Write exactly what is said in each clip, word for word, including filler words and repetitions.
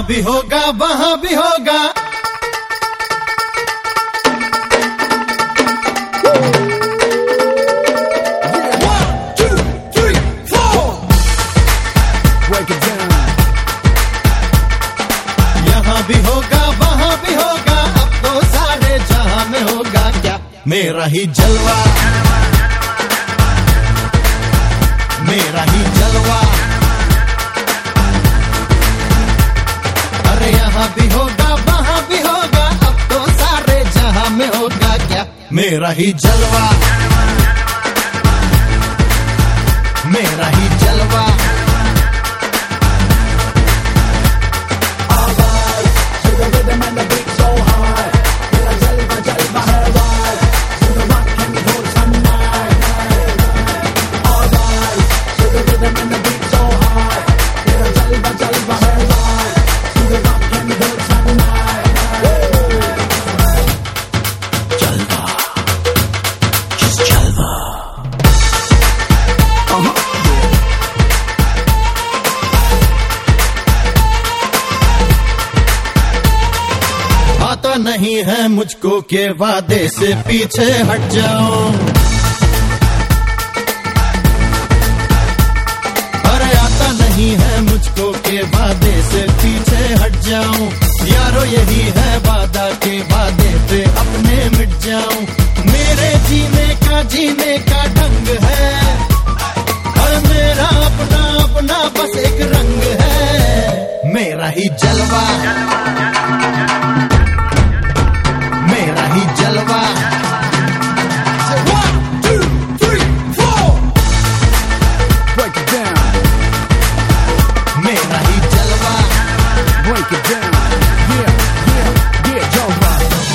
भी होगा वहां भी होगा। यहाँ भी होगा वहां भी होगा, अब तो सारे जहां में होगा क्या मेरा ही जलवा, मेरा ही जलवा। अरे यहाँ भी होगा वहां भी होगा, अब तो सारे जहां में होगा क्या मेरा ही जलवा, मेरा ही जलवा। आता नहीं है मुझको के वादे से पीछे हट जाऊं, अरे आता नहीं है मुझको के वादे से पीछे हट जाऊं। यारो यही है वादा के वादे पे अपने मिट जाऊं, मेरे जीने का जीने का ढंग है, और मेरा अपना अपना बस एक रंग है मेरा ही जलवा, मेरा ही जलवा। One, two, three, four. Break it down. मेरा ही जलवा। Break it down. Yeah, yeah, yeah, जलवा।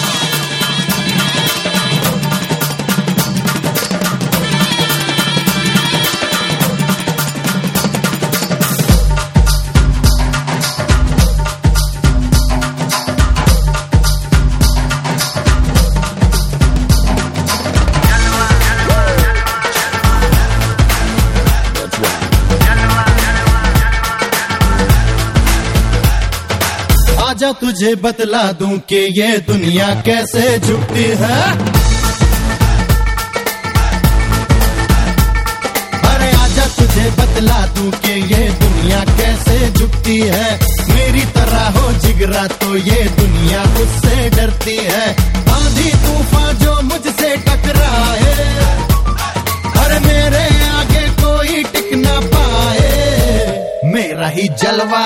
आजा तुझे बतला दूं कि ये दुनिया कैसे झुकती है, अरे आजा तुझे बतला दूं कि ये दुनिया कैसे झुकती है। मेरी तरह हो जिगरा तो ये दुनिया मुझसे डरती है, आंधी तूफान जो मुझसे टकराए, अरे मेरे आगे कोई टिक ना पाए मेरा ही जलवा।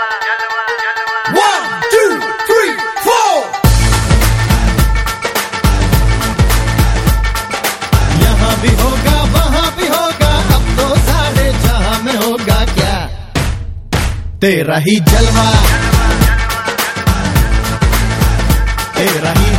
One, two, three, four. यहाँ भी होगा वहां भी होगा, अब तो सारे जहां में होगा क्या तेरा ही जलवा, तेरा ही